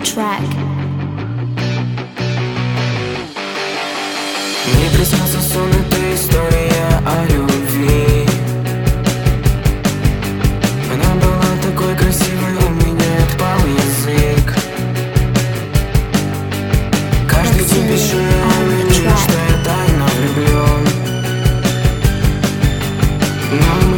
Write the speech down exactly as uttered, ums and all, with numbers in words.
track. Мне приснился сон, это история о любви. Она была такой красивой, у меня отпал язык. Каждый день пишу я о ней, что я тайно влюблен. Но